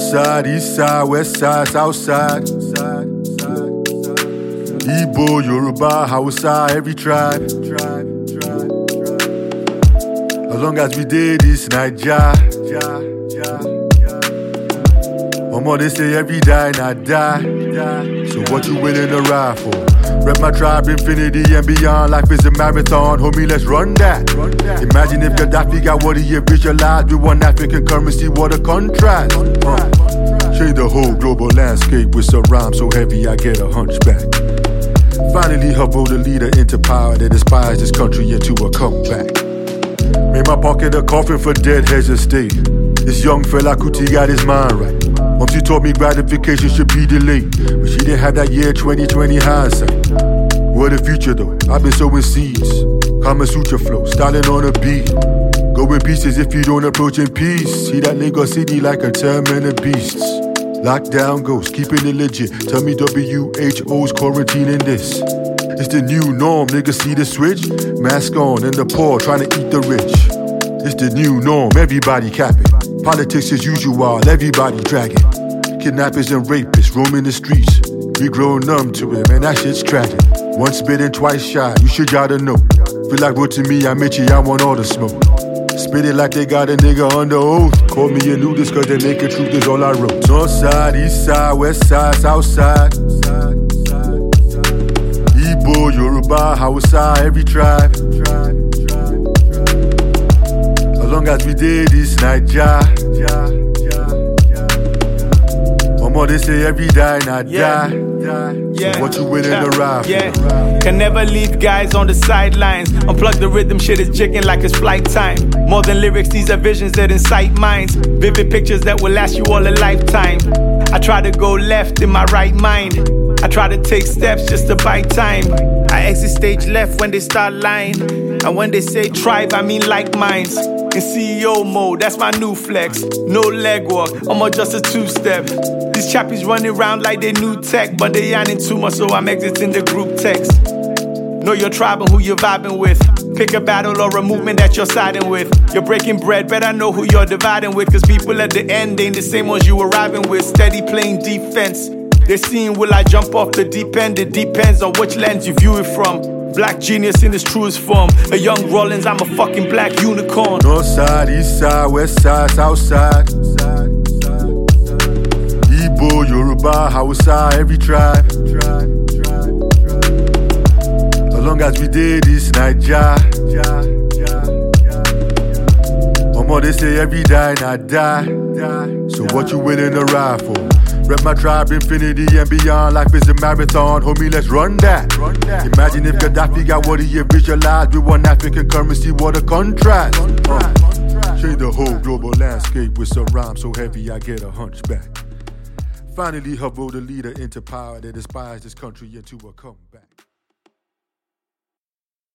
side, east side, west side, south side. Igbo, Yoruba, Hausa, every tribe. As long as we did this Naija. Omo, they say every die not die. So what you willing to ride for? Rep my tribe, infinity and beyond. Life is a marathon, homie, let's run that. Imagine if Gaddafi got what he visualized with one African currency, what a contrast. Change the whole global landscape with some rhymes so heavy I get a hunchback. Finally humble the leader into power that inspires this country into a comeback. Made my pocket a coffin for dead heads of state. This young fella Kuti got his mind right. She told me gratification should be delayed, but she didn't have that year 2020 hindsight. What a future though, I've been sowing seeds. Kama Sutra flow, styling on a beat. Go in pieces if you don't approach in peace. See that Lagos City like a term of beasts. Lockdown goes, keeping it legit. Tell me WHO's quarantining this. It's the new norm, niggas see the switch. Mask on and the poor trying to eat the rich. It's the new norm, everybody capping. Politics as usual, everybody dragging. Kidnappers and rapists roaming the streets. We grow numb to it, man, that shit's tragic. Once bitten, twice shy, you should gotta know. Feel like what to me, I'm itchy, I want all the smoke. Spit it like they got a nigga under oath. Call me a nudist cause the naked truth is all I wrote. North side, east side, west side, south side. Igbo, Yoruba, Hausa, every tribe. As long as we did this Naija. Omo, they say every die not die. So what you willing to ride for? Can never leave guys on the sidelines. Unplug the rhythm, shit is jigging like it's flight time. More than lyrics, these are visions that incite minds. Vivid pictures that will last you all a lifetime. I try to go left in my right mind. I try to take steps just to buy time. I exit stage left when they start lying. And when they say tribe, I mean like minds. In CEO mode, that's my new flex. No leg walk, I'm just a two-step. These chappies running around like they new tech, but they yarning too much, so I'm exiting the group text. Know your tribe and who you're vibing with. Pick a battle or a movement that you're siding with. You're breaking bread, better know who you're dividing with. Cause people at the end ain't the same ones you arriving with. Steady playing defense. They're seeing will I jump off the deep end? It depends on which lens you view it from. Black genius in its truest form. A young Rollins, I'm a fucking black unicorn. North side, east side, west side, south side. Igbo, Yoruba, Hausa, every tribe. As long as we did this Naija. Omo, they say every die not die. So what you willing to ride for? Rep my tribe, infinity and beyond. Life is a marathon, homie, let's run that. Imagine if Gaddafi got what he visualized with one African currency, what a contrast. Change the whole global landscape with some rhymes so heavy I get a hunchback. Finally humble the leader into power that inspires this country into a comeback.